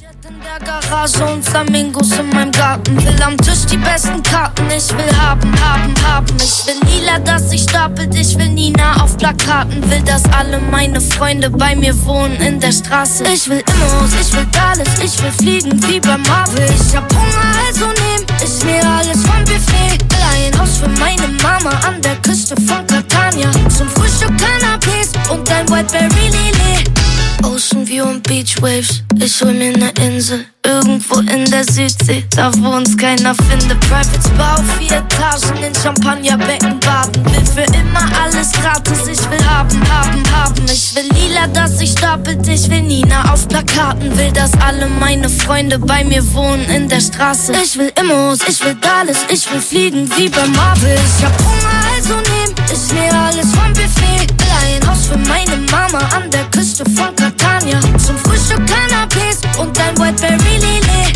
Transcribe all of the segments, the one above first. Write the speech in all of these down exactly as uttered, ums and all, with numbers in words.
In der Garage und Flamingos in meinem Garten. Will am Tisch die besten Karten. Ich will haben, haben, haben. Ich will Lila, dass sich stapelt. Ich will Nina auf Plakaten. Will, dass alle meine Freunde bei mir wohnen in der Straße. Ich will Immos, ich will alles. Ich will fliegen wie bei Marvel. Ich hab Hunger, also nehm ich mir alles vom Buffet. Will ein Haus für meine Mama an der Küste von Catania. Zum Frühstück Cannabis und ein Whiteberry Lilly. Ocean View und Beach Waves, ich hol mir ne Insel, irgendwo in der Südsee, da wo uns keiner findet. Private Spa auf vier Etagen, in Champagnerbecken baden. Will für immer alles gratis, ich will haben, haben, haben. Ich will Lila, dass sich stapelt, ich will Nina auf Plakaten. Will, dass alle meine Freunde bei mir wohnen in der Straße. Ich will Immos, ich will alles, ich will fliegen wie bei Marvel. Ich hab Hunger, also nehm ich mir alles vom Buffet. Will ein Haus für meine Mama an der Küste von Catania. Zum Frühstück Cannabis und ein Whiteberry Lilly.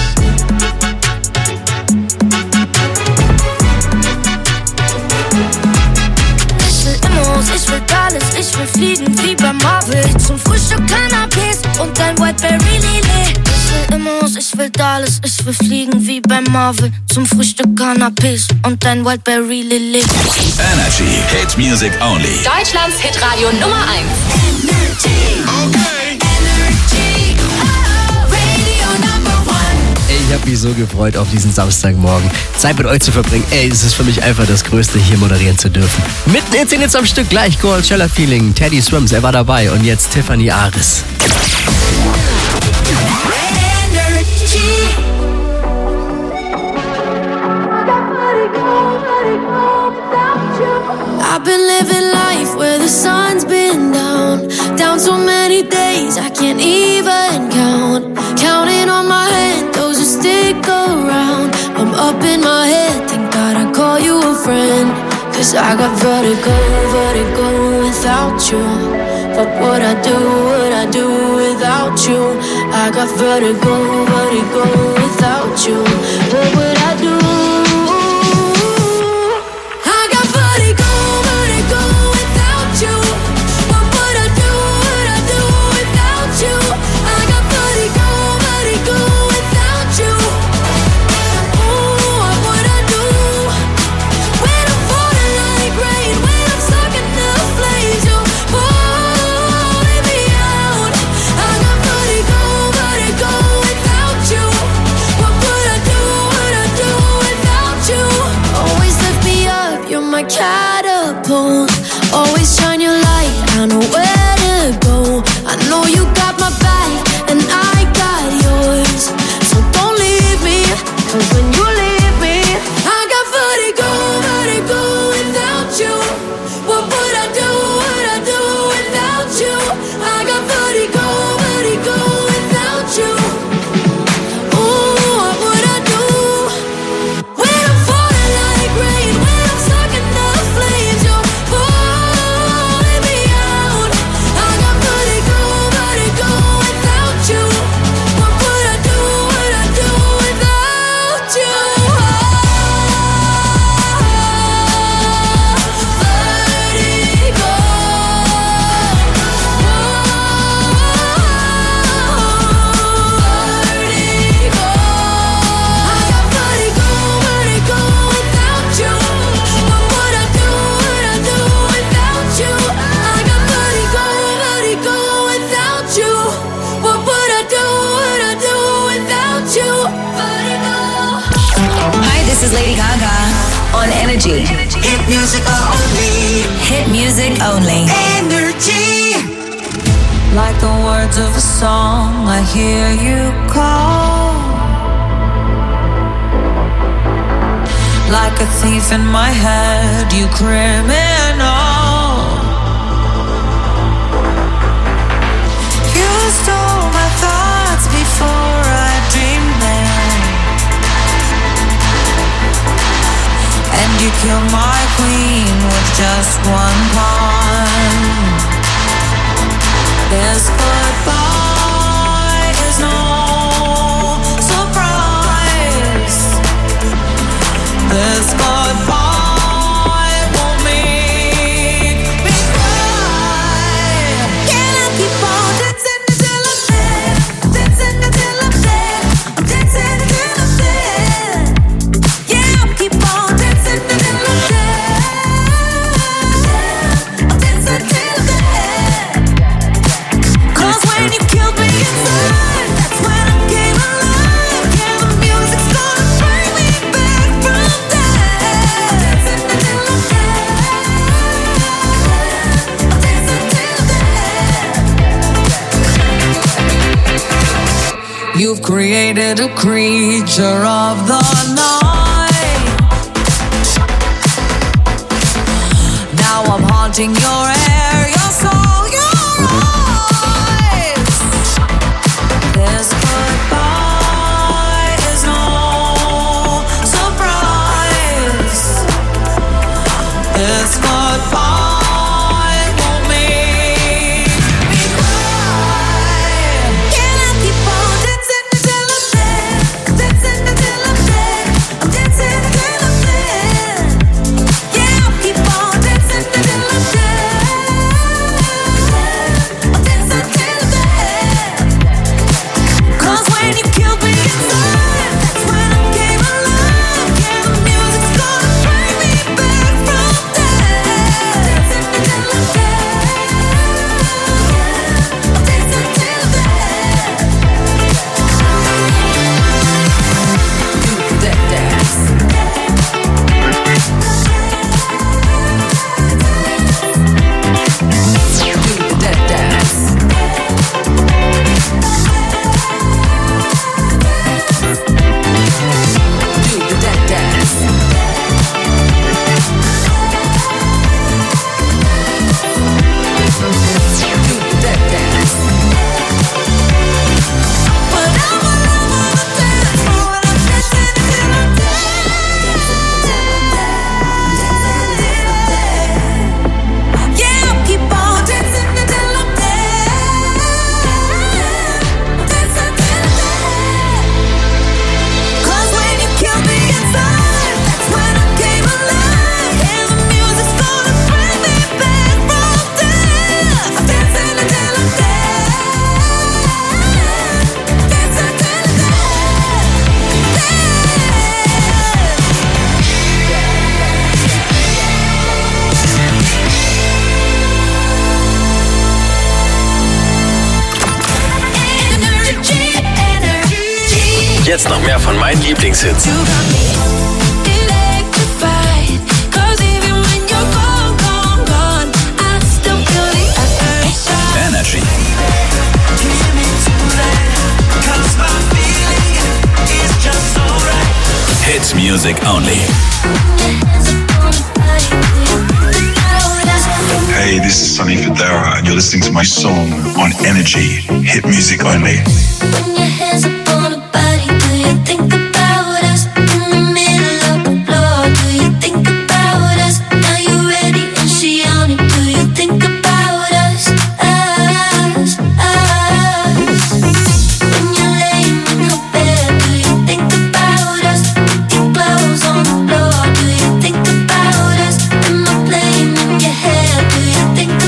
Ich will Immos, ich will alles, ich will fliegen wie bei Marvel. Zum Frühstück Cannabis und ein Whiteberry Lilly. Ich will Immos, ich will alles, ich will fliegen wie bei Marvel. Zum Frühstück Cannabis und ein Whiteberry Lilly. Energy, Hit Music Only. Deutschlands Hitradio Nummer eins. Okay. Ich habe mich so gefreut auf diesen Samstagmorgen. Zeit mit euch zu verbringen. Ey, es ist für mich einfach das Größte, hier moderieren zu dürfen. Mitten in zehn jetzt am Stück gleich Coachella Feeling. Teddy Swims, er war dabei. Und jetzt Tiffany Aris. I've been living life where the sun's been down, down so many days I can't even count. Counting on my hand, those who stick around. I'm up in my head, thank God I call you a friend. Cause I got vertigo, vertigo without you. What would I do, would I do without you? I got vertigo, vertigo without you. What would I do? Catapult, always shine your light, I know where to go. I know you got my back and I got yours. So don't leave me, cause when you leave me I got vertigo, vertigo without you. What would I do, would I do without you? I got vertigo, vertigo without you. Ooh, what would I do when I'm falling like rain, when I'm stuck in the flames, you're pulling me out. I got vertigo, vertigo without you. What would I do, would I do without you? Vertigo. Vertigo. I got vertigo, vertigo without you. What would I do, would I do without you? I got vertigo, vertigo without you. What would I do, would I do without you? Vertigo. Hi, this is Lady Gaga on Energy. Hit music only. Hit music only. Energy. Like the words of a song, I hear you call. Like a thief in my head, you criminal. You stole my thoughts before I dreamed them, and you killed my queen with just one pawn. This goodbye is no surprise. This goodbye won't make me cry. Can I keep on dancing until I'm dead? Dancing until I'm You've created a creature of the night. Now I'm haunting your air, your soul, your eyes. This goodbye is no surprise. This goodbye Jetzt noch mehr von meinen Lieblingshits. Energy. Hits music only. Hey, this is Sonny Fodera, and you're listening to my song on Energy. Hit music only.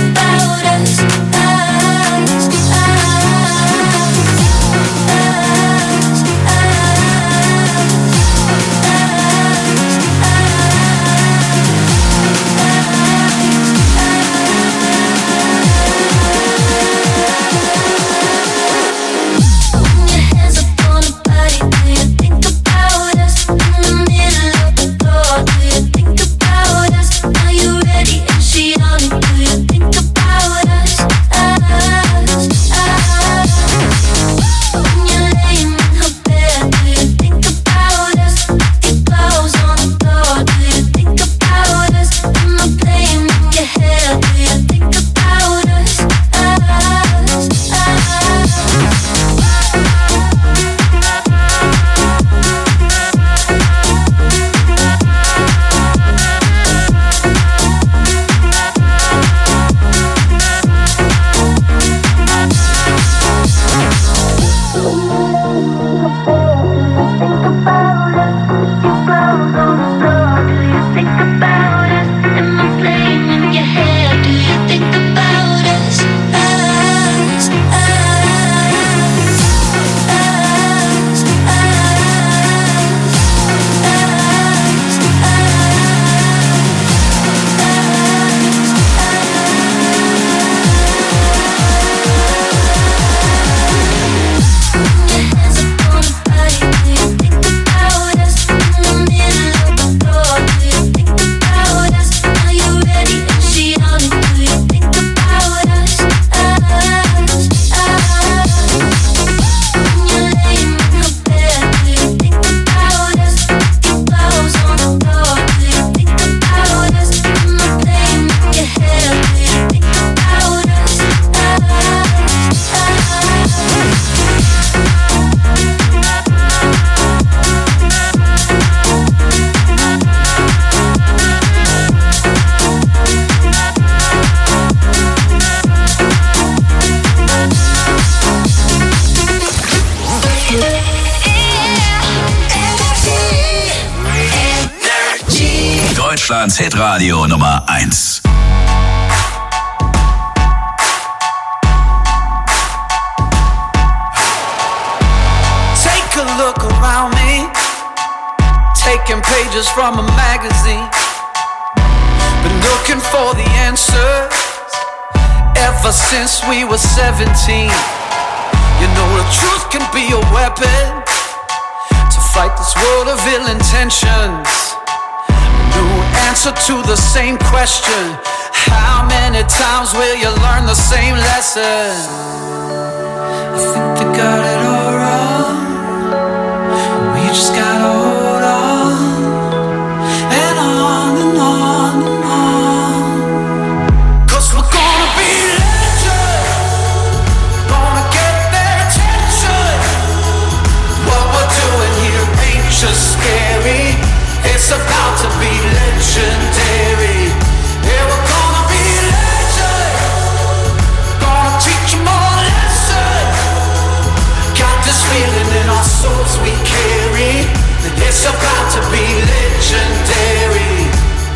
Ah Deutschlands Hitradio Nummer eins. Take a look around me, taking pages from a magazine. Been looking for the answers ever since we were seventeen. You know the truth can be a weapon to fight this world of ill intentions. A new answer to the same question: how many times will you learn the same lesson? I think they got it all wrong. We just gotta hold on and on and on and on. Cause we're gonna be legends, gonna get their attention. What we're doing here ain't just scary, it's about to be legendary. Yeah, we're gonna be legends, gonna teach them all a lesson. Got this feeling in our souls we carry, that it's about to be legendary.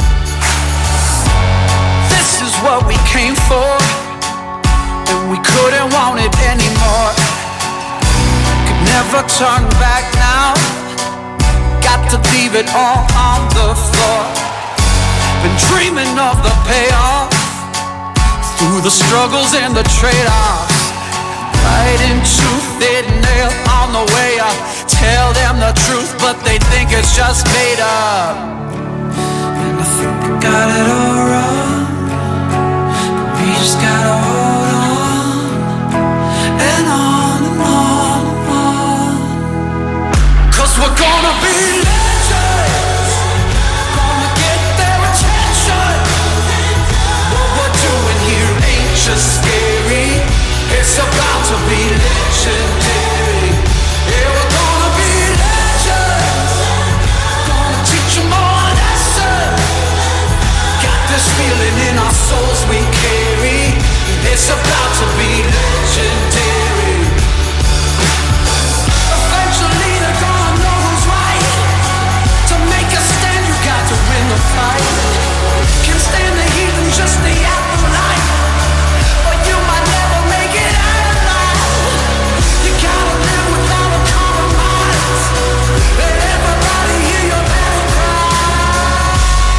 This is what we came for, and we couldn't want it anymore. Could never turn back now, got to leave it all on the floor. Been dreaming of the payoff, through the struggles and the trade-offs. Right into thin nail on the way up. Tell them the truth, but they think it's just made up. And I think they got it all wrong, but we just gotta hold on and on and on and on. Cause we're gonna be legends, gonna get their attention. What we're doing here ain't just scary, it's about to be legendary. Yeah, we're gonna be legends, gonna teach them all a lesson. Got this feeling in our souls we carry, it's about to be legendary. Eventually they're gonna know who's right. To make a stand you got to win the fight. Can't stand the heat and just the afterlife, or you might never make it out alive. You gotta live without a compromise. Let everybody hear your battle cry.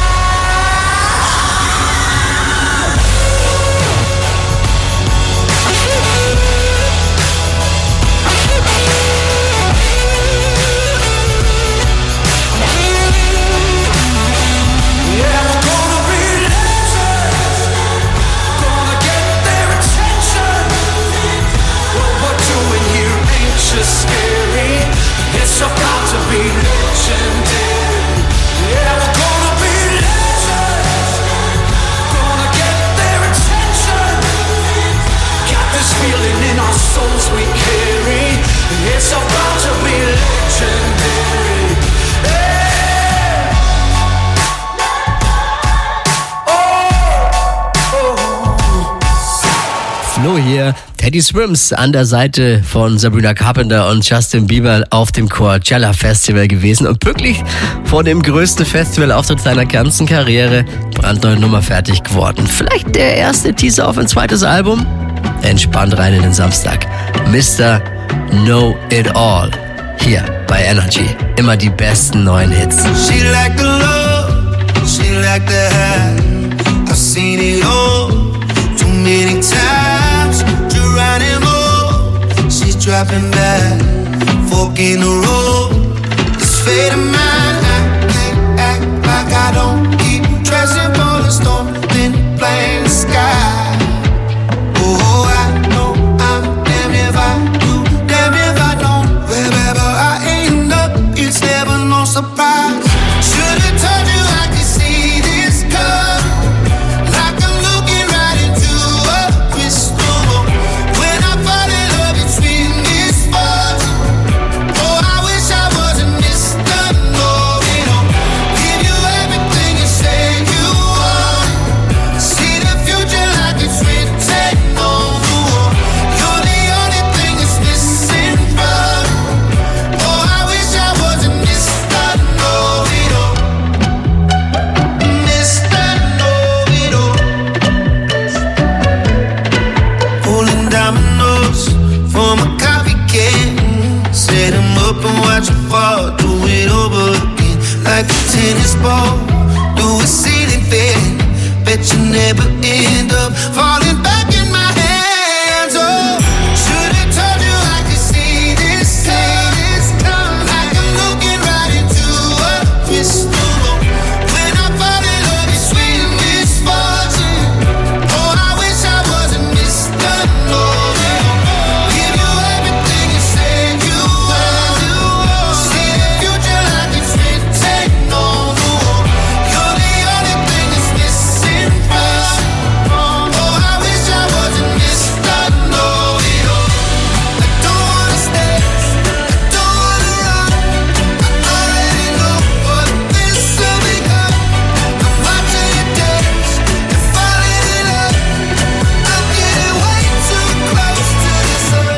Yeah, we're gonna be legends, gonna get their attention. What we're doing here ain't just scary, it's about to be legendary. Yeah, we're gonna be legends, gonna get their attention. Got this feeling in our souls we carry, it's about to be legendary. Hey! Flo hier, Teddy Swims an der Seite von Sabrina Carpenter und Justin Bieber auf dem Coachella Festival gewesen und pünktlich vor dem größten Festivalauftritt seiner ganzen Karriere brandneue Nummer fertig geworden. Vielleicht der erste Teaser auf ein zweites Album? Entspannt rein in den Samstag. Mister Know It All. Hier bei Energy. Immer die besten neuen Hits. She like the love, she like the high. I've seen it all too many times. Geronimo, she's dropping back, fork in the road. This fate of mine, I can't act like I don't keep dressing for the storm, then playing the sky. Oh, I know I'm damn if I do, damn if I don't. Wherever I end up, it's never no surprise. Should've told you I could see this coming, like I'm looking right into a crystal ball. When I fall in love, it's been this far. Oh, I wish I wasn't Mister Know-It-All. Give you everything you say you want. See the future like it's written on the wall. You're the only thing that's missing from. Oh, I wish I wasn't Mister Know-It-All. and watch you fall. Do it over again like a tennis ball. Do a ceiling fan. Bet you never end up falling back in my hands. Oh, should've told you I could see this, see this coming. Like I'm looking right into a crystal ball. When I fall in love, it's sweet misfortune. Oh, I wish I wasn't Mister Know-It-All. Give you everything you said you were. See the future like it's written on the wall. You're the only thing that's missing from. Oh, I wish I wasn't Mister Know-It-All. I don't wanna stay, I don't wanna run. I already know what this will become. I'm watching you dance and falling in love. I'm getting way too close to the sun.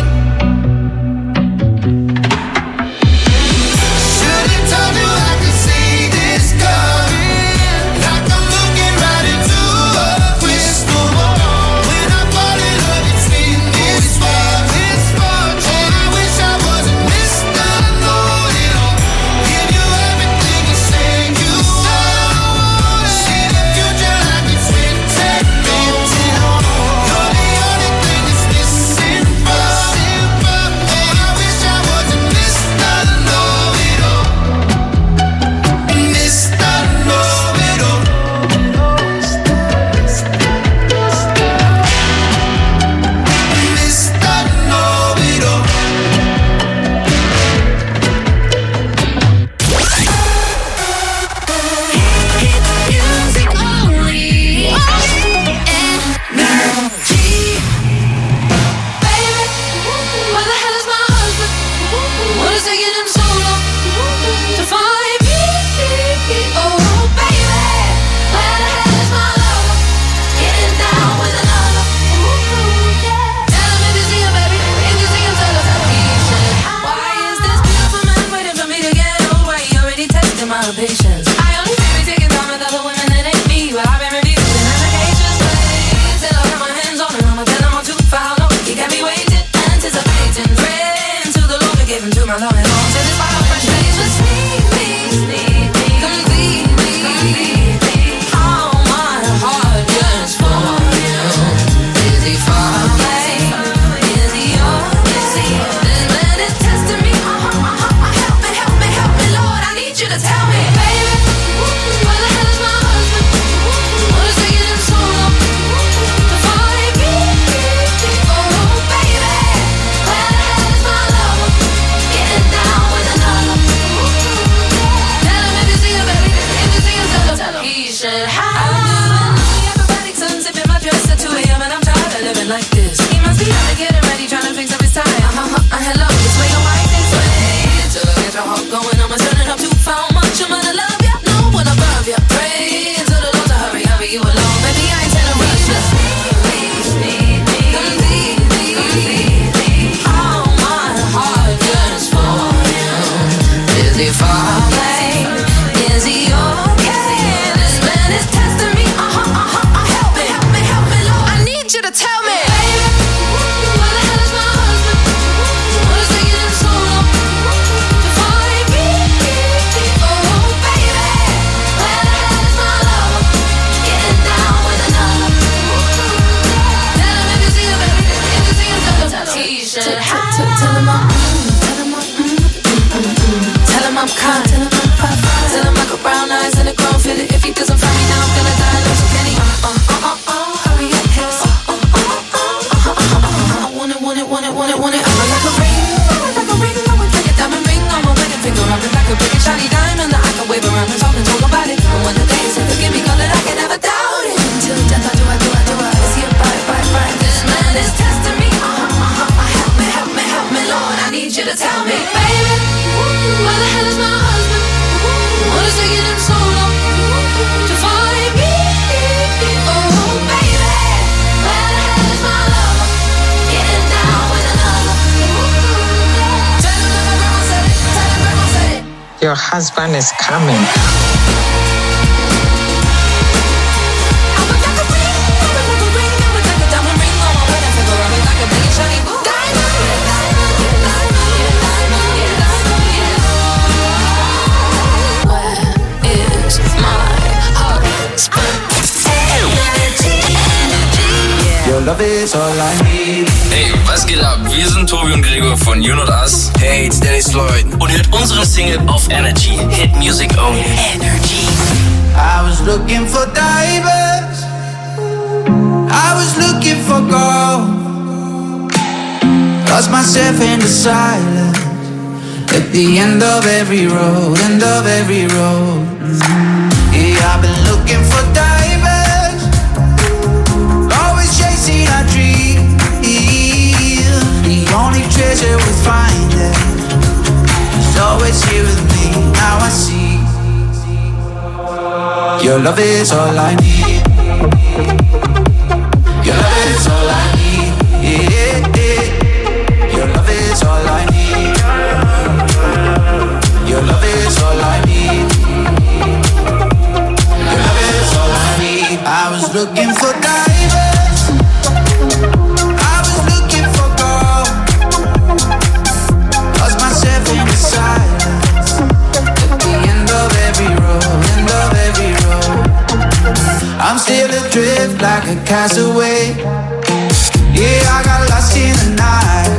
Should've told you I could see this coming. Like I'm looking right into a crystal ball. When I fall in love, it's been this far. Oh, I wish I wasn't Mister Know-It-All. Give you everything you said you were. See the future like it's written on the wall. You're the only thing that's missing from. Oh, I wish I wasn't Mister Know-It-All. Mister Know-It-All. Mister Know-It-All. Music only. Energy. Baby, where the hell is my husband? What is taking him so long to find me? Oh, baby, where the hell is my lover? Getting down with another. Tell him if you see him, baby. If you see him, tell him he should. Why is this beautiful man waiting for me to get old? Why he already testing my patience? I only see me taking time with other women that ain't me. Well, I've been refusing applications. Wait till I got my hands on him. I'ma tell him I'm too far long. He got me waiting, anticipating. Praying to the Lord to give him to my Lord and long. Till this fire frustrations. Need me, need me, complete me. All my heart yearns for you. Is he far away? Is he yours? This man is testing me. Uh-huh, uh-huh. Help me, help me, help me, Lord. I need you to tell me, baby, where the hell is my husband? What is taking him so long to find me? Oh, baby, where the hell is my lover? Getting down with another. Tell him if you see him, baby. If you see him, tell him he should have. Everybody sun sipping my dress at two a.m. and I'm tired of living like this. He must be out to getting ready, trying to fix up his tie. Uh-huh, uh, hello, this way, don't like this way. Till I get your heart going, I'ma turn it up too far. Much I'm gonna love ya, no one above ya. Pray to the Lord to hurry, hurry you along. Baby, I ain't telling rush. Just need me, need me, complete me, complete me. All my heart yearns for you. Is he far away? Is he okay? This man is testing me. Uh-huh, uh-huh, uh, help me, help me, help me, Lord. I need you to tell me, baby, where the hell is my husband? What is taking him so long to find me? Oh, baby, where the hell is my lover? Getting down with another. Tell him if you see him, baby. If you see him, tell him he should have. Tell him I'm, tell him I'm, tell him I'm kind. Tell him I'm pop. Tell him I got brown eyes and a grown fit. If he doesn't find me now, I'm gonna die. Lose a penny. Uh, uh, uh, uh, hurry up, yes. Uh, uh, uh, uh, uh, uh, uh, I want it, want it, want it, want it, want it. I'm like a ring, I'm like a ring. I would like a diamond ring on my wedding finger. I'm like a big and shiny diamond that I can wave around and talk and talk about it. And when the day is here, forgive me, God, that I can never doubt it. Until death, I do, I do, I do, I is he a bite, bite, bite. This man is testing me. Uh, uh, uh, help me, help me, help me, Lord. I need you to tell me, baby, where the hell is my husband? What is taking him so long to find me? Oh, baby, where the hell is my lover? Getting down with another. Tell him that my grandma said it. Tell him grandma said it. Your husband is coming. Diamond, diamond, diamond, diamond, diamond, diamond, diamond, love is all I need. Hey, was geht ab? Wir sind Tobi und Gregor von You Not Us. Hey, it's Dennis Lloyd. Und ihr hört unsere Single auf Energy. Hit Music Only. Energy. I was looking for diamonds, I was looking for gold. Lost myself in the silence at the end of every road, end of every road. Yeah, I've been looking for diamonds, always chasing our dreams. The only treasure we find is always here with me. Now I see your love is all I need. Your love is all I need. Yeah, yeah. Your love is all I need. Your love is all I need. Your love is all I need. I was looking for diamonds, I was looking for gold. Lost myself in the silence at the end of every road, end of every road. I'm still adrift like a castaway. Yeah, I got lost in the night.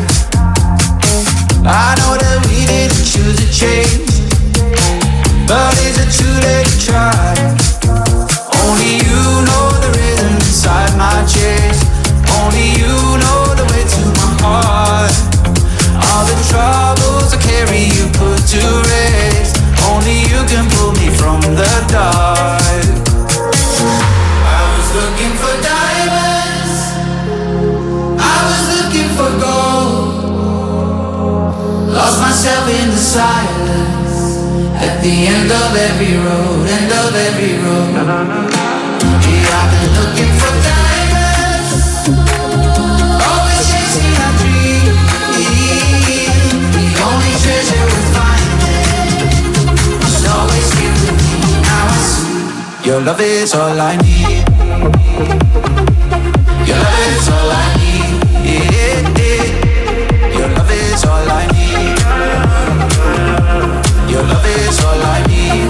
I know that we didn't choose to change, but is it too late to try? Only you know the rhythm inside my chest. Only you know the way to my heart. All the troubles I carry you put to rest. Only you can pull me from the dark. I was looking for diamonds, I was looking for gold. Lost myself in the silence at the end of every road, end of every road. Yeah, I've been looking for diamonds, always chasing our dreams. The only treasure we find is always here with me. Now I see your love is all I need. Your love is all I need. Yeah, yeah. Your love is all I need. Your love is all I need.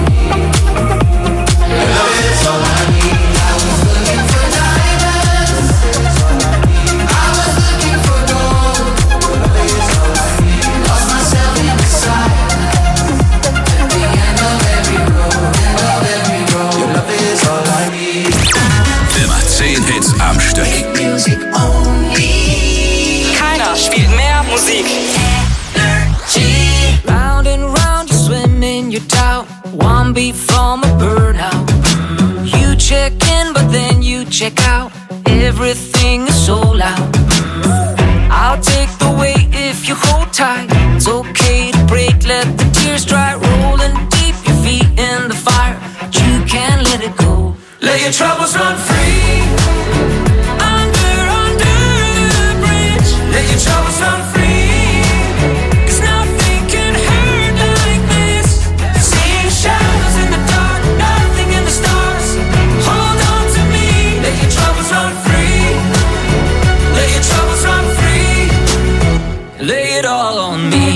Your love is all I need. I was looking for diamonds, I was looking for gold. Your love is all I need. Lost myself in the silence at the end of every road, end of every road. Your love is all I need. Immer zehn Hits am Stück. Music only. Keiner spielt mehr Musik. Energy. Round and round you swim in your doubt. One beat from a burnout. You check in but then you check out. Everything is so loud. I'll take the weight if you hold tight. It's okay to break, let the tears dry. Rolling deep, your feet in the fire, but you can't let it go. Let your troubles run free. Under, under the bridge. Let your troubles run free. 'Cause nothing can hurt like this. Seeing shadows in the dark, nothing in the stars. Hold on to me. let your troubles run free. Let your troubles run free. Lay it all on me.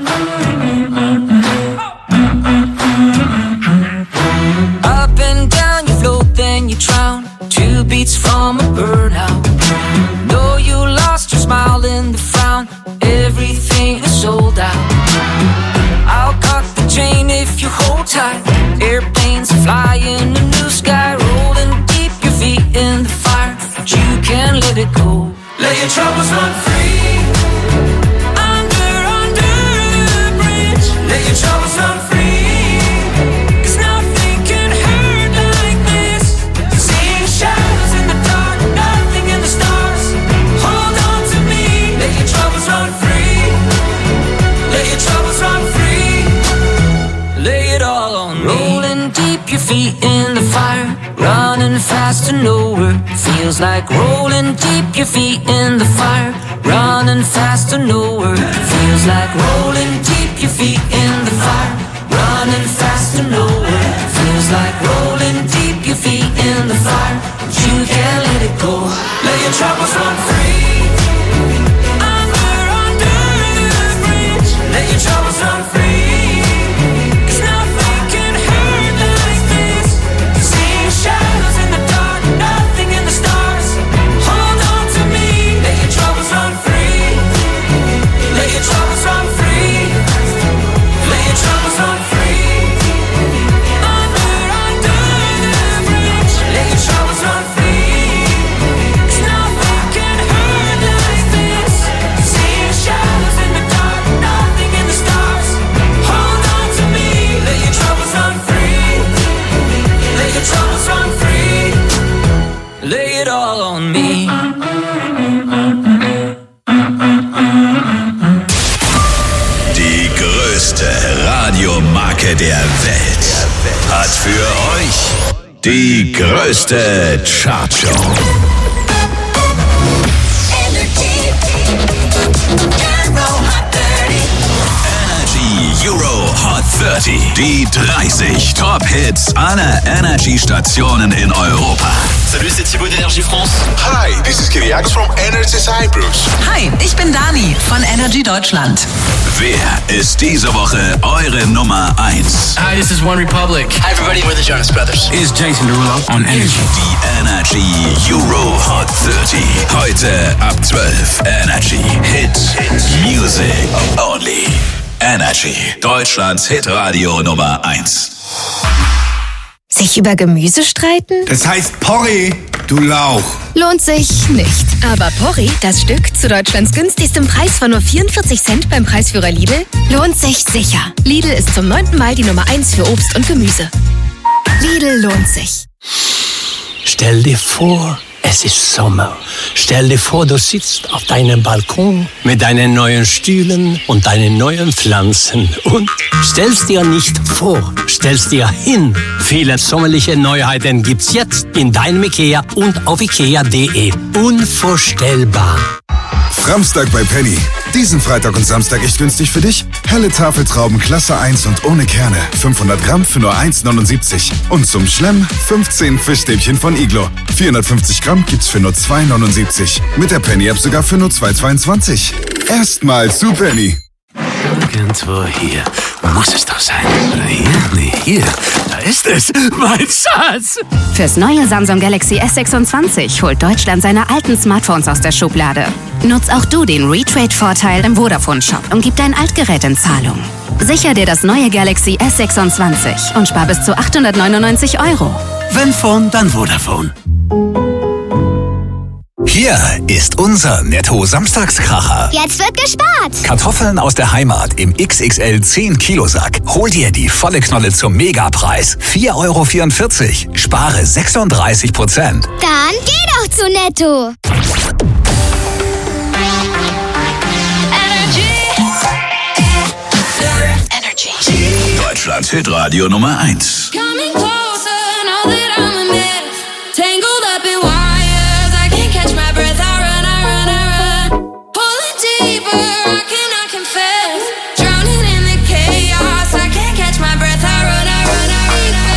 Up and down you float, then you drown. Two beats from a burnout. Though you lost your smile in the frown, everything is sold out. I'll cut the chain if you hold tight. Airplanes fly in the new sky, rolling deep, your feet in the fire, but you can't let it go. Let your troubles run free. Under, under the bridge. Let your troubles run free. 'Cause nothing can hurt like this. Seeing shadows in the dark, nothing in the stars. Hold on to me. let your troubles run free. Let your troubles run free. Lay it all on me. Rolling deep, your feet in the fire, running fast to nowhere. Feels like rolling deep, your feet in the fire, running fast to nowhere. Feels like rolling deep, your feet in the fire, running fast to nowhere. Feels like rolling deep, your feet in the fire, but you can't let it go. Let your troubles run free. Under, under the bridge. Let your troubles run free. 'Cause nothing can hurt like this. Seeing shadows in the dark, nothing in the stars. Hold on größte Radiomarke der Welt hat für euch die größte Chartshow. Energy Euro Hot dreißig. Die dreißig Top-Hits aller Energy-Stationen in Europa. Salut, c'est Thibaut d'Energie France. Hi, this is Kyriakos from Energy Cyprus. Hi, ich bin Dani von Energy Deutschland. Wer ist diese Woche eure Nummer eins? Hi, this is One Republic. Hi everybody, we're the Jonas Brothers. Is Jason Derulo on Energy. Die Energy Euro Hot dreißig. Heute ab zwölf. Energy Hit, Hit Music Only. Energy, Deutschlands Hitradio Nummer eins. Sich über Gemüse streiten? Das heißt Porree, du Lauch. Lohnt sich nicht. Aber Porree, das Stück zu Deutschlands günstigstem Preis von nur vierundvierzig Cent beim Preisführer Lidl, lohnt sich sicher. Lidl ist zum neunten Mal die Nummer eins für Obst und Gemüse. Lidl lohnt sich. Stell dir vor, es ist Sommer. Stell dir vor, du sitzt auf deinem Balkon mit deinen neuen Stühlen und deinen neuen Pflanzen und stellst dir nicht vor, stellst dir hin. Viele sommerliche Neuheiten gibt's jetzt in deinem Ikea und auf ikea punkt de. Unvorstellbar. Samstag bei Penny. Diesen Freitag und Samstag echt günstig für dich? Helle Tafeltrauben Klasse eins und ohne Kerne. fünfhundert Gramm für nur eins neunundsiebzig. Und zum Schlemm fünfzehn Fischstäbchen von Iglo. vierhundertfünfzig Gramm gibt's für nur zwei neunundsiebzig. Mit der Penny-App sogar für nur zwei zweiundzwanzig. Erstmal zu Penny. Irgendwo hier muss es doch sein. Hier, nee, hier. Da ist es, mein Schatz. Fürs neue Samsung Galaxy S sechsundzwanzig holt Deutschland seine alten Smartphones aus der Schublade. Nutz auch du den Retrade-Vorteil im Vodafone-Shop und gib dein Altgerät in Zahlung. Sicher dir das neue Galaxy S sechsundzwanzig und spar bis zu achthundertneunundneunzig Euro. Wenn Phone, dann Vodafone. Hier ist unser Netto-Samstagskracher. Jetzt wird gespart. Kartoffeln aus der Heimat im X X L zehn Kilo Sack. Hol dir die volle Knolle zum Megapreis. vier Euro vierundvierzig. Spare sechsunddreißig Prozent. Dann geh doch zu Netto. Energy. Deutschlands Hitradio Nummer eins. Coming closer, now that I'm a mess. Tangled up in wires, I can't catch my breath. I run, I run, I run. Pulling deeper, I cannot confess. Drowning in the chaos, I can't catch my breath. I run, I run, I run, I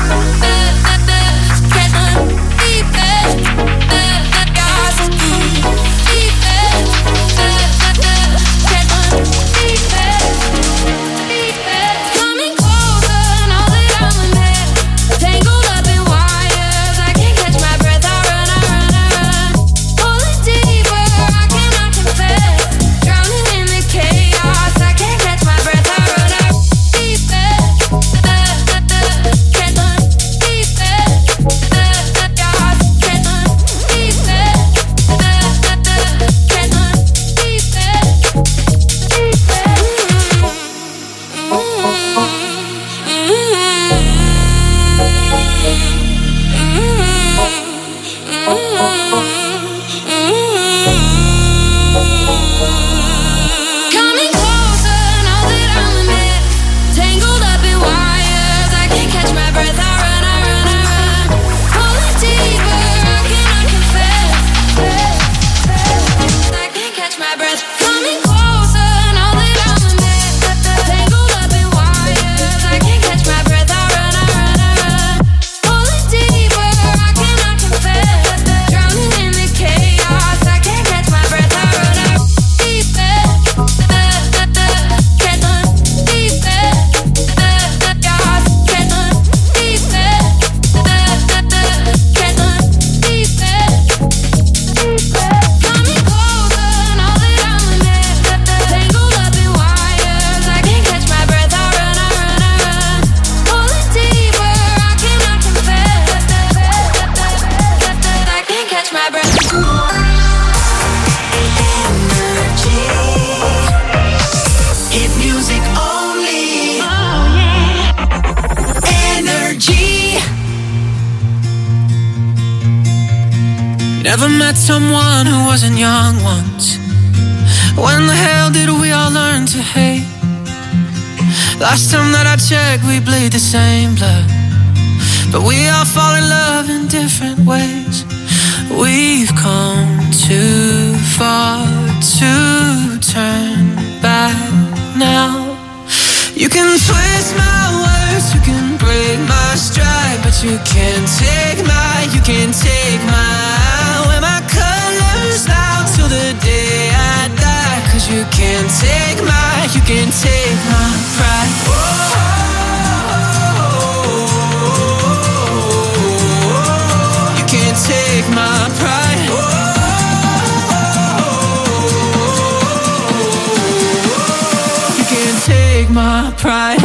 run. Catch my deepest, chaos. Deepest, catch my deepest, deepest. Coming closer, now that I'm a mess. Tangled up in wires, I can't catch my breath. I run, I run, I run. Pulling deeper, I cannot confess. Drowning in the chaos, I can't catch my breath. I run, I run. Deepest, catch my deepest, chaos. Catch my deepest, catch my Coming closer, now that I'm a mess. Tangled up in wires, I can't catch my breath. I run, I run, I run. Pulling deeper, I cannot confess. I can't catch my breath. Coming closer, now that I'm a mess. Tangled up in wires, I can't catch my breath. I run, I run, I run. Pulling deeper, I cannot confess. Drowning in the chaos, I can't catch my breath. I run, I run. Deepest, catch my deepest, chaos. Catch my deepest, catch my deepest. Coming closer, now that I'm a mess. Tangled up in wires, I can't catch my breath. I run, I run, I run. Pulling deeper, I cannot confess. I can't catch my breath. Hit music only. Energy. Never met someone who wasn't young once. When the hell did we all learn to hate? Last time that I checked, we bleed the same blood, but we all fall in love in different ways. We've come too far to turn back now. You can twist my words, you can break my stride, but you can't take my, you can't take my, wear my colors now till the day I die. Cause you can't take my, you can't take my pride. You can't take my pride. You can't take my pride.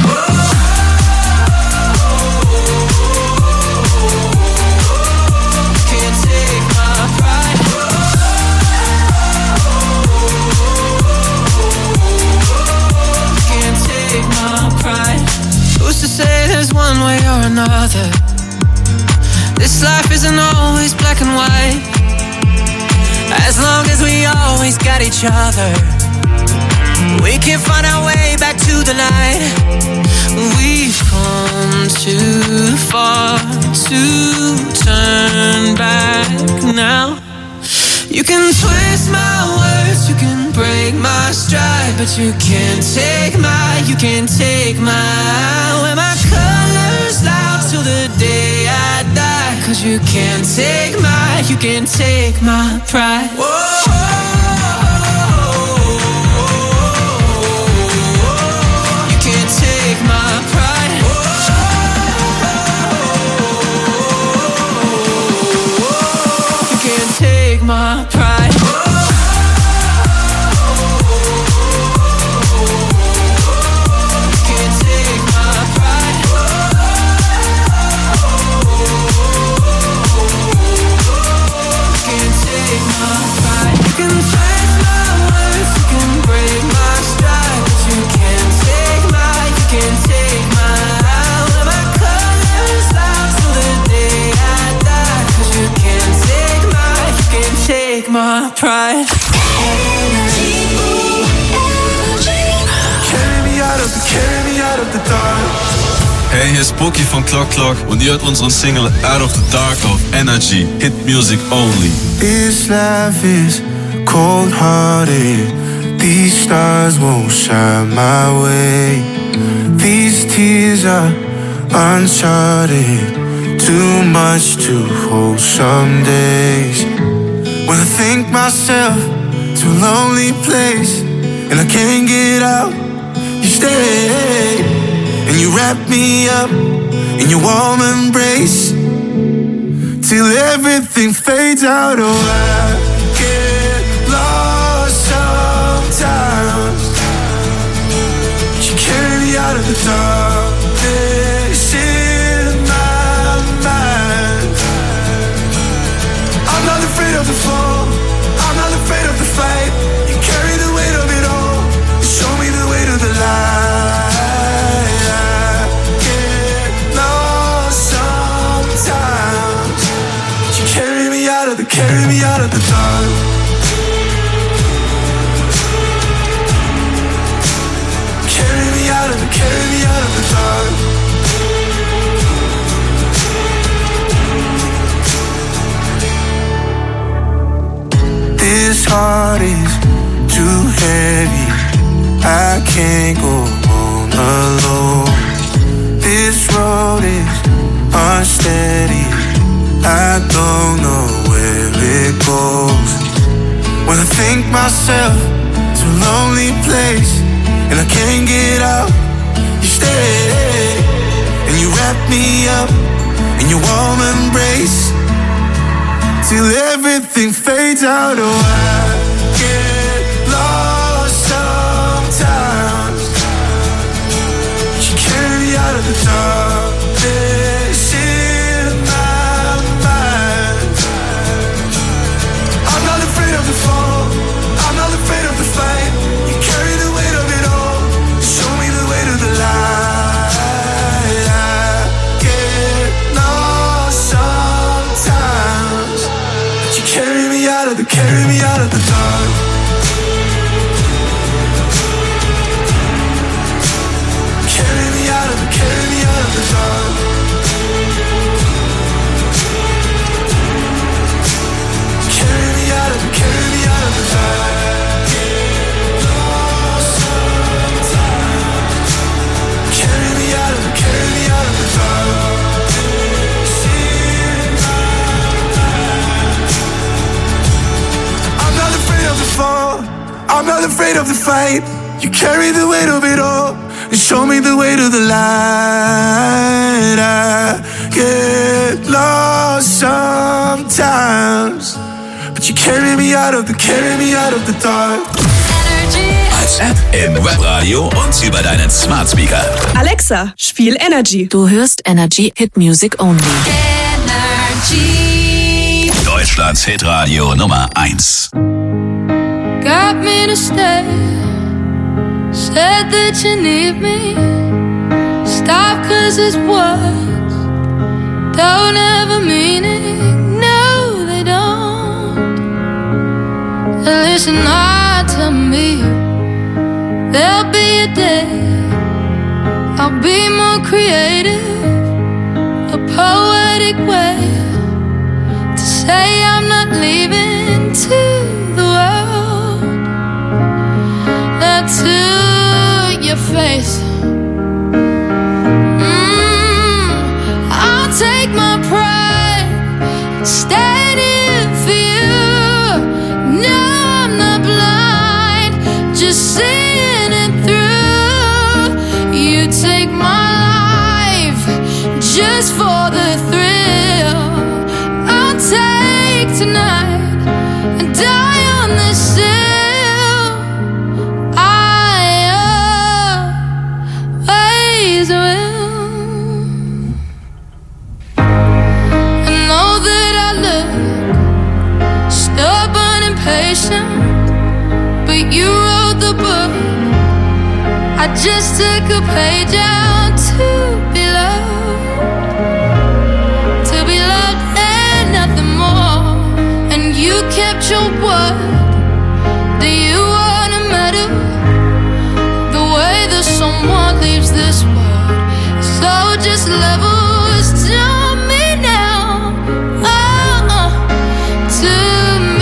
Who's to say there's one way or another? This life isn't always black and white. As long as we always got each other, we can find our way back to the light. We've come too far to turn back now. You can twist my words, you can break my stride, but you can't take my, you can't take my, wear my colors loud till the day I die. Cause you can't take my, you can't take my pride. You can't take my pride. You can't take my pride. My pride. Carry me out of the, carry me out of the dark. Hey, hier ist Bookie von Clock Clock und ihr hört unseren Single Out of the Dark auf Energy, Hit Music Only. This life is cold-hearted. These stars won't shine my way. These tears are uncharted. Too much to hold some days. When I think myself to a lonely place and I can't get out, you stay and you wrap me up in your warm embrace till everything fades out. Oh, I get lost sometimes. You carry me out of the darkness in my mind. I'm not afraid of the fall, I'm not afraid of the fight. You carry the weight of it all, show me the way to the light. I get lost sometimes. You carry me out of the, carry me out of the dark. Carry me out of the, carry me out of the dark. This heart is too heavy, I can't go on alone. This road is unsteady, I don't know where it goes. When I think myself to a lonely place and I can't get out, you stay and you wrap me up in your warm embrace till everything fades out. Oh, I get lost sometimes. You carry me out of the darkness in my mind. I'm not afraid of the fall, I'm not afraid of the fight. You carry the weight of it all, show me the way to the light. I get lost sometimes. You carry me out of the, carry me out of the dark. Carry weight of the fight. You carry the weight of it all. And show me the way to the light. I get lost sometimes, but you carry me out of the, carry me out of the dark. Als App im Webradio und über deinen Smart Speaker. Alexa, spiel Energy. Du hörst Energy Hit Music Only. Energy. Deutschlands Hitradio Nummer eins. Got me to stay. Said that you need me. Stop cause it's words don't have a meaning. No, they don't. Listen hard to me. There'll be a day I'll be more creative, a poetic way to say I'm not leaving to the world, not to your face. Mm, I'll take my pride, stand in for you. No, I'm not blind, just seeing it through. You take my life just for the thrill. I'll take tonight and die on this hill. But you wrote the book. I just took a page out to be loved, to be loved and nothing more. And you kept your word. Do you want a medal? The way that someone leaves this world. So just levels to me now. Oh, oh, to me.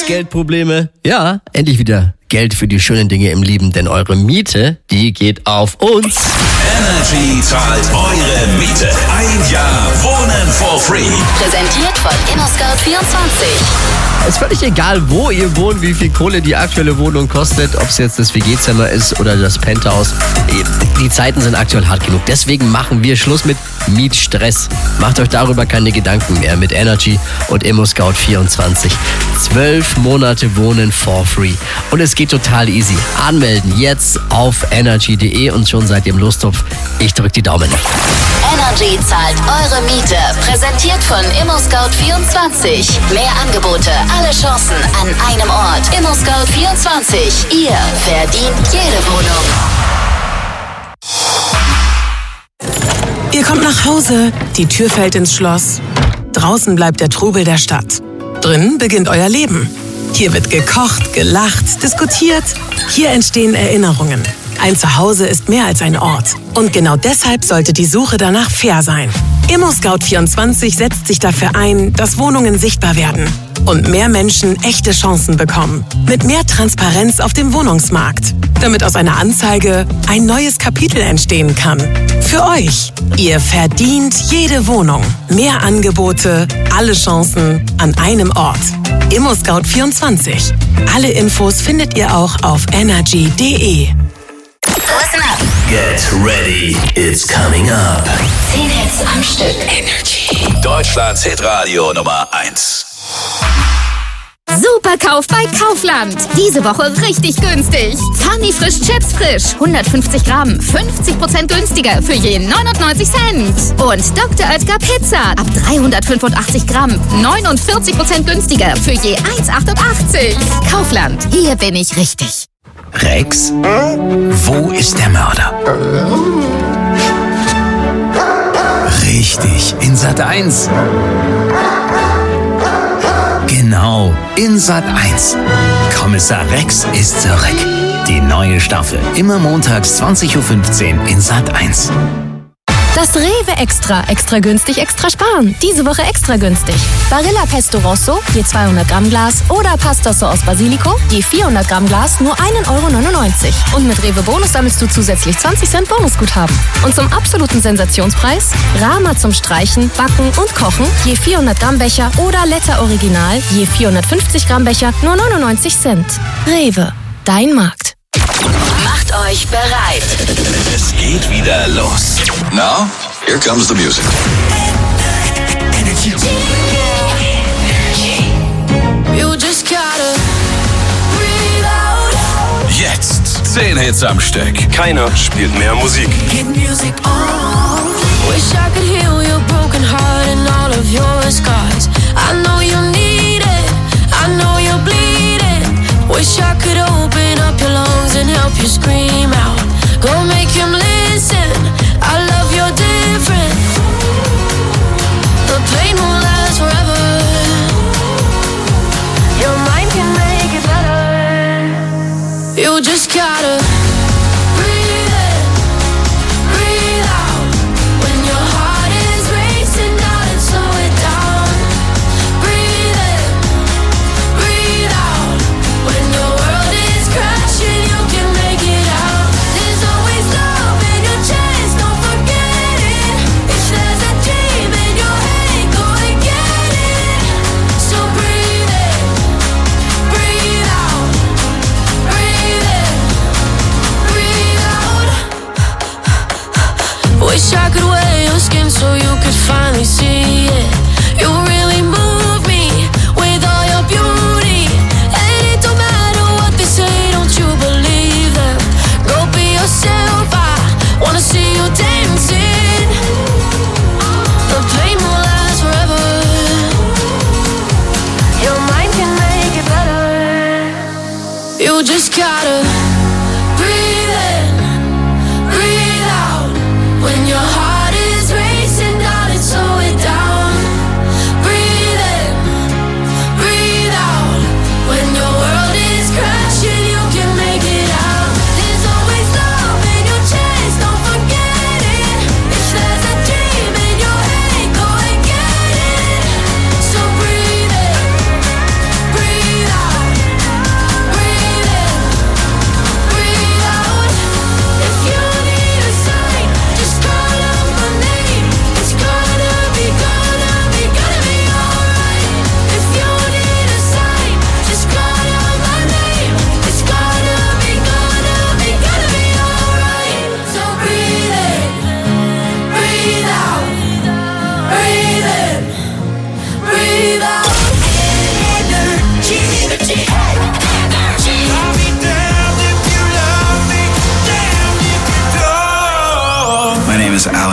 Geldprobleme? Ja, endlich wieder Geld für die schönen Dinge im Leben, denn eure Miete, die geht auf uns. Energy zahlt eure Miete. Ein Jahr Wohnen for free. Präsentiert von ImmoScout vierundzwanzig. Es ist völlig egal, wo ihr wohnt, wie viel Kohle die aktuelle Wohnung kostet, ob es jetzt das W G-Zimmer ist oder das Penthouse. Die Zeiten sind aktuell hart genug. Deswegen machen wir Schluss mit Mietstress. Macht euch darüber keine Gedanken mehr mit Energy und ImmoScout vierundzwanzig. Zwölf Monate Wohnen for free. Und es geht total easy. Anmelden jetzt auf energy punkt de und schon seid ihr im Lostopf. Ich drück die Daumen. Energy zahlt eure Miete. Präsentiert von ImmoScout vierundzwanzig. Mehr Angebote, alle Chancen an einem Ort. ImmoScout vierundzwanzig. Ihr verdient jede Wohnung. Ihr kommt nach Hause, die Tür fällt ins Schloss. Draußen bleibt der Trubel der Stadt. Drinnen beginnt euer Leben. Hier wird gekocht, gelacht, diskutiert. Hier entstehen Erinnerungen. Ein Zuhause ist mehr als ein Ort. Und genau deshalb sollte die Suche danach fair sein. ImmoScout vierundzwanzig setzt sich dafür ein, dass Wohnungen sichtbar werden und mehr Menschen echte Chancen bekommen. Mit mehr Transparenz auf dem Wohnungsmarkt. Damit aus einer Anzeige ein neues Kapitel entstehen kann. Für euch. Ihr verdient jede Wohnung. Mehr Angebote, alle Chancen an einem Ort. ImmoScout vierundzwanzig. Alle Infos findet ihr auch auf energy punkt de. Listen up. Get ready, it's coming up. Zehn Hits am Stück. Energy. Deutschlands Hitradio Nummer eins. Superkauf bei Kaufland. Diese Woche richtig günstig. Funny Frisch Chips Frisch. hundertfünfzig Gramm. fünfzig Prozent günstiger für je neunundneunzig Cent. Und Doktor Oetker Pizza. Ab dreihundertfünfundachtzig Gramm. neunundvierzig Prozent günstiger für je eins Komma achtundachtzig. Kaufland. Hier bin ich richtig. Rex? Wo ist der Mörder? Richtig, in Sat eins. Genau, in Sat eins. Kommissar Rex ist zurück. Die neue Staffel. Immer montags zwanzig Uhr fünfzehn in Sat eins. Das Rewe Extra. Extra günstig, extra sparen. Diese Woche extra günstig. Barilla Pesto Rosso, je zweihundert Gramm Glas. Oder Pasta Sauce Basilico, je vierhundert Gramm Glas, nur ein Euro neunundneunzig. Und mit Rewe Bonus sammelst du zusätzlich zwanzig Cent Bonusguthaben. Und zum absoluten Sensationspreis, Rama zum Streichen, Backen und Kochen, je vierhundert Gramm Becher. Oder Letter Original, je vierhundertfünfzig Gramm Becher, nur neunundneunzig Cent. Rewe, dein Markt. Macht euch bereit. Es geht wieder los. Now, here comes the music. You just gotta breathe out. Jetzt zehn Hits am Stück. Keiner spielt mehr Musik. Hit music on. Wish I could heal your broken heart and all of your scars. I know you need it. I know you're bleeding. Wish I could open up your lungs and help you scream out. Go make him listen. I love you're different. The pain won't last forever. Your mind can make it better. You just gotta breathe in, breathe out. When your heart is racing out and slow it down. Breathe in, breathe out. When your world is crashing, you can make it out. There's always love in your chest, don't forget it. If there's a dream in your head, go and get it. So breathe in, breathe out, breathe in,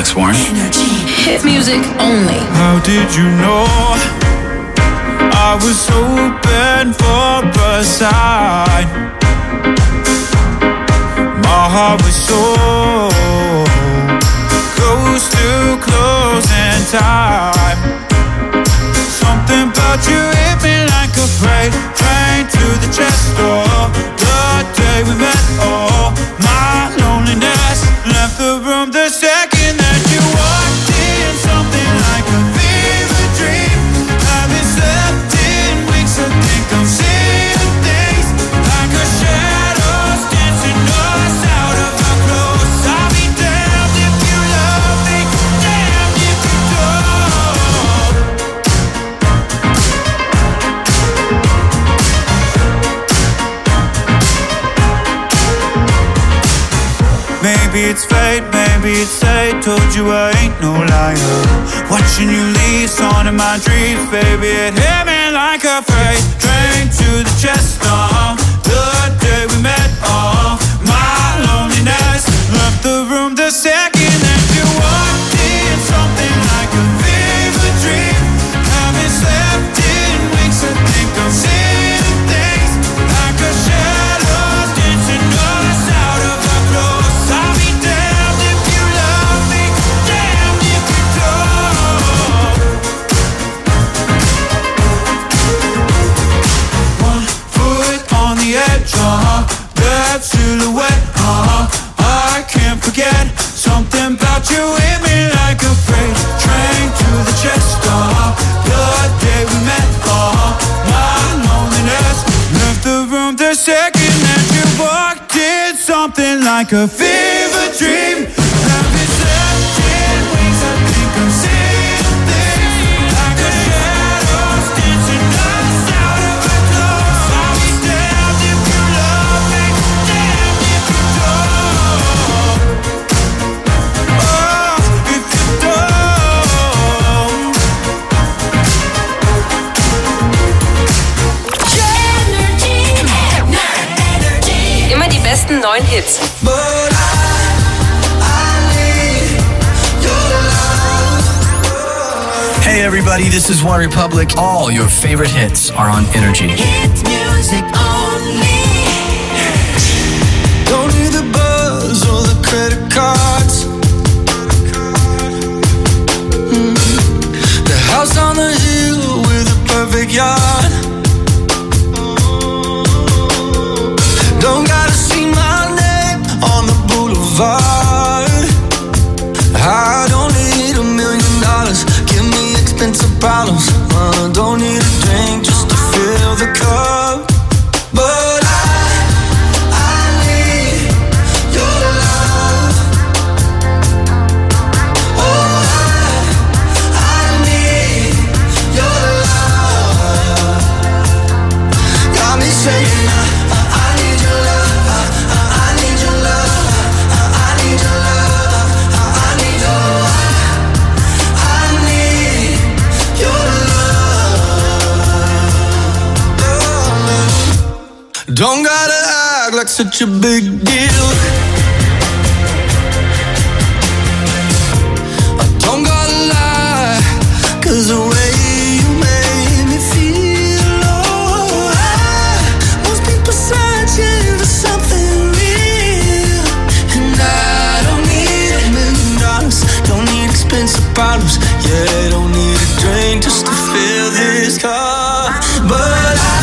Alex Warren. Hit music only. How did you know I was open for a sign? My heart was so close to closing time. Something about you hit me like a freight train to the chest door. The day we met, oh, my loneliness left the room the second that you walked in. Something like a fever dream. Haven't slept in weeks, I think I'm seeing things like a shadows dancing us out of our clothes. I'll be damned if you love me, damned if you don't. Maybe it's fate, maybe it's fate. Told you I ain't no liar. Watching you leave, on in my dreams, baby. It hit me like a freight train to the chest. Uh, the day we met, oh, my loneliness left the room the second that you walked in. Something like a fever dream. Haven't slept in weeks, I think I'm seeing things like a shadow dancing us out of our clothes. I'll be damned if you love me, damned if you don't. One foot on the edge, uh-huh. That silhouette, uh-huh. I can't forget. Something about you hit me like a freight train to the chest, uh-huh. The day we met, uh-huh. My loneliness left the room the second that you walked in. Something like a fever dream. Haven't slept in weeks, I think I'm seeing things like a shadows dancing us out of our clothes. I'll be damned if you love me, damned if you don't. Oh, if you don't. Immer die besten neuen Hits. Hey everybody, this is One Republic. All your favorite hits are on Energy. Hit music only. Don't need the buzz or the credit cards. Mm. The house on the hill with a perfect yard. Don't gotta see my name on the boulevard. I don't need a million dollars. Give me expensive problems. I don't need a drink just to fill the cup. But I, I need your love. Oh, I, I need your love. Got me saying I, I, I need your love. I, I, I need your love. I, I need your love. I, I need your I, I need your love. Don't gotta act like such a big deal. I don't gotta lie, 'cause the way you made me feel, oh, I, most people searching for something real. And I don't need a million dollars, don't need expensive problems. Yeah, don't need a drink just to fill this cup. But I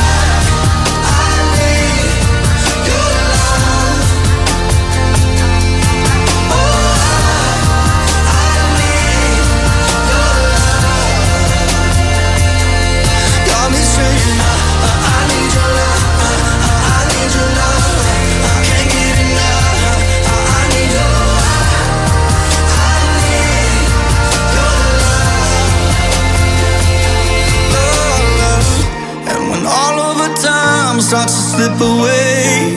starts to slip away.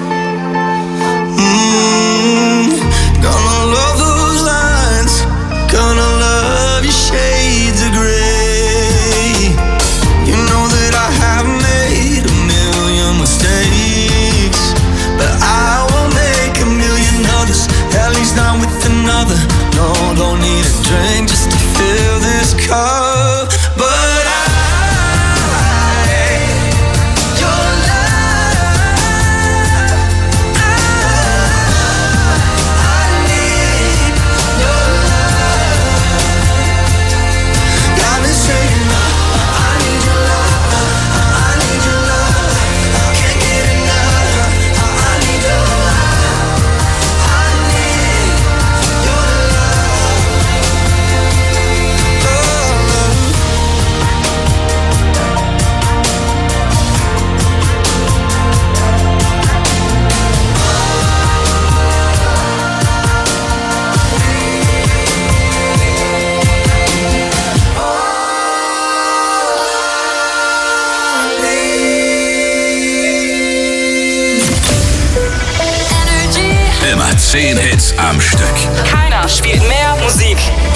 Mm, gonna love those lines, gonna love your shades of gray. You know that I have made a million mistakes, but I won't make a million others, at least not with another. No, don't Zehn Hits am Stück. Keiner spielt mehr Musik.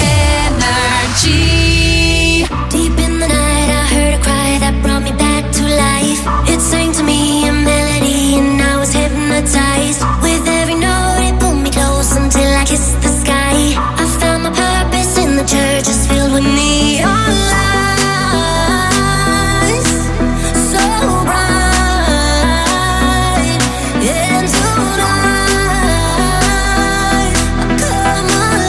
Energy. Deep in the night I heard a cry that brought me back to life. It sang to me a melody and I was hypnotized. With every note it pulled me close until I kissed the sky. I found my purpose in the church is filled with neon lights. So bright. And tonight I come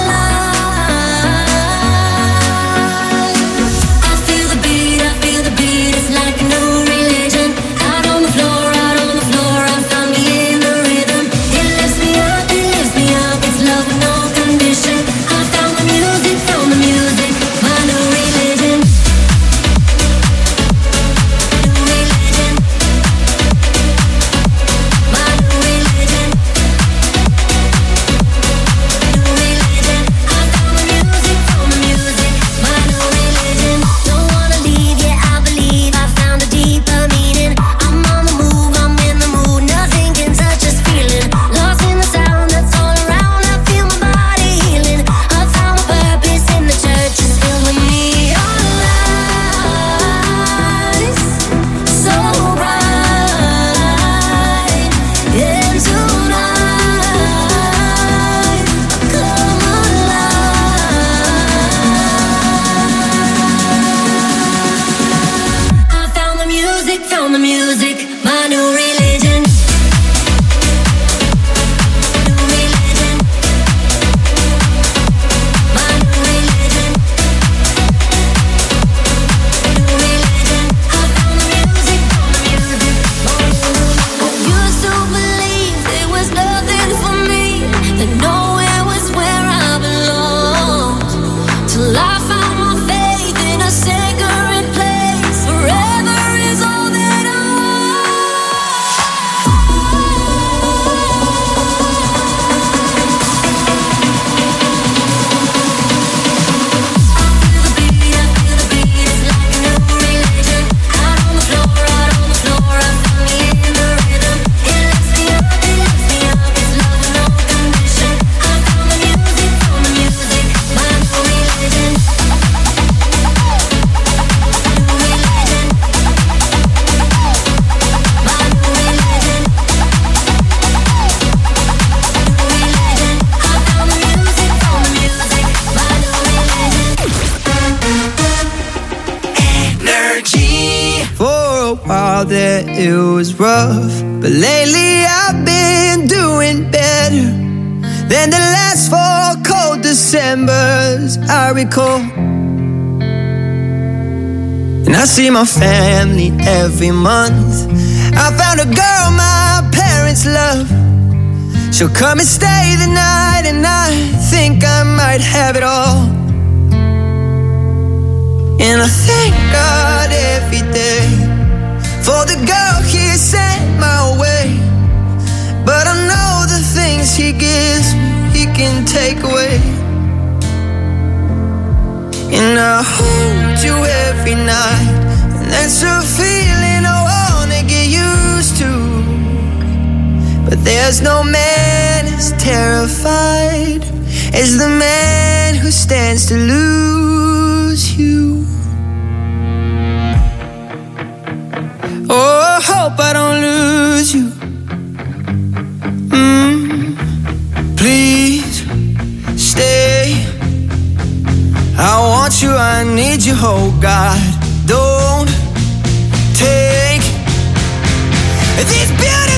alive. I feel the beat, I feel the beat. It's like a new religion. Out on the floor, out on the floor, I found me in the rhythm. It lifts me up, it lifts me up. It's love with no condition. I found the music, found the music. My new religion. New religion. My new religion. New religion. I found the music, found the music. My new religion. Don't wanna leave, yeah, I believe I found a deeper meaning. I'm on the move, I'm in the mood. Nothing can touch this feeling. Lost in the sound that's all around. I feel my body healing. I found my purpose in the church is filled with neon lights. So bright. And tonight I come alive. I found the music, found the music. My new religion. New religion. My new religion. New religion. I found the music, found the music. I used to believe there was nothing for me, that nowhere was where I belonged. Till I found my faith in a sacred place. Forever is all that I For a while there it was rough, but lately I've been doing better than the last four cold Decembers I recall. And I see my family every month. I found a girl my parents love. She'll come and stay the night, and I think I might have it all. And I thank God every day for the girl He sent my way. But I know the things He gives me, He can take away. And I hold you every night, and that's a feeling I wanna get used to. But there's no man as terrified as the man who stands to lose you. Oh, I hope I don't lose you. Mm, please stay. I want you, I need you, oh God. Don't take this beauty